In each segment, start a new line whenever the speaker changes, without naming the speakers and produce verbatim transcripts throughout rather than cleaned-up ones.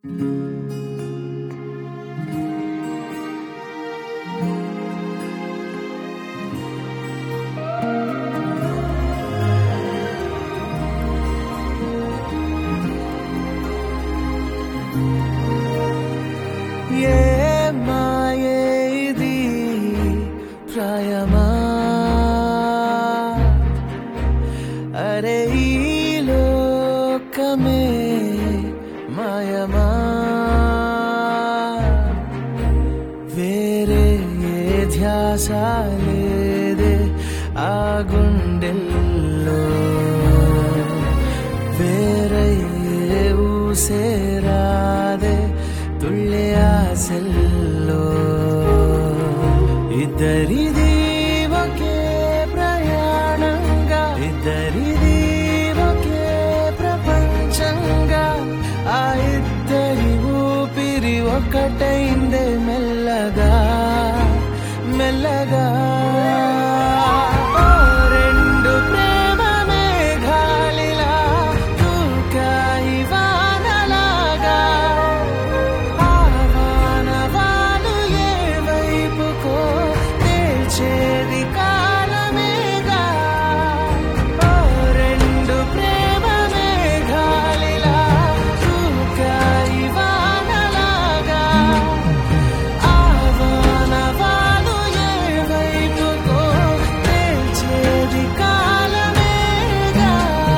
ఏ మాయే ఇది ప్రాయమా అరే ఈ లోకమే మాయమా వేరే ఏ ధ్యాస లేదే ఆ గుండెల్లో వేరే ఏ ఊసేరాదే తుళ్ళే ఆశల్లో ఇద్దరిది ఒకే ప్రయాణంగా ఇద్దరిది ఒకే ప్రపంచంగా ఆ ఇద్దరి ఊపిరి ఒకటైందే మెల్లగా మెల్లగా రెండు ప్రేమ మేఘాలిలా దూకాయి వానలాగా ఆవానవాలు ఏ వైపుకో తేల్చేది కాలమేగా రెండు ప్రేమ మేఘాలిలా దూకాయి వానలాగా ఆవానవాలు ఏ వైపుకో తేల్చేది కాలమేగా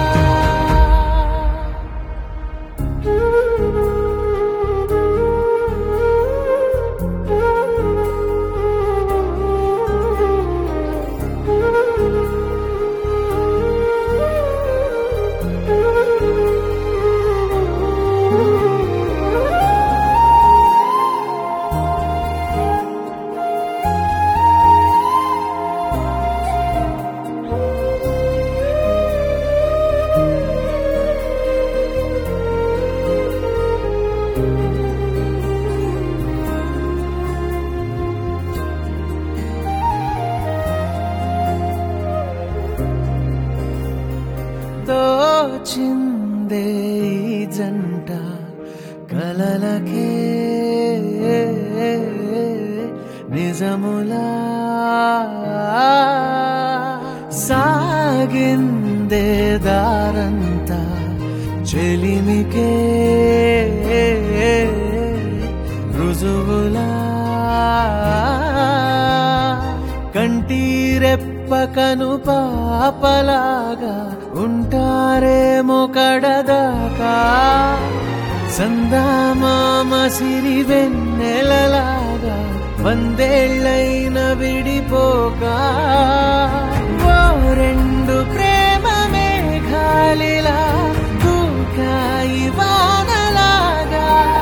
తోచిందే ఈ జంట కలలకే నిజములా సాగిందే దారంతా చెలిమికే రుజువులా కంటిరెప్పకను పాపలాగా ఉంటారేమో కడదాకా సందామామ సిరి వెన్నెలలాగా వందేళ్ళైన విడిపోక ఓ రెండు ప్రేమ మేఘాలిలా దూకాయి వానలాగా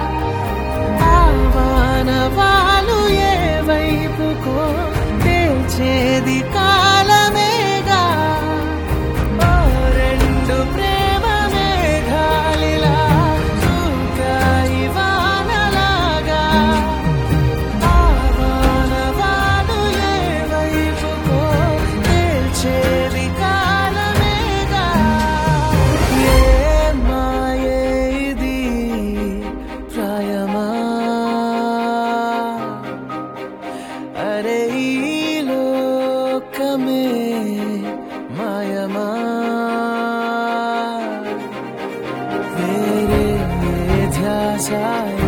ఆవానవాలు ఏ వైపుకో తేల్చేది కాలమేగా ఓ రెండు ప్రేమ మేఘాలిలా దూకాయి వానలాగా ఆవానవాలు ఏ వైపుకో తేల్చేది కాలమేగా ఏ మాయే ఇది ప్రాయమా అరే ఈ లోకమే మాయమా వేరే ఏ ధ్యాస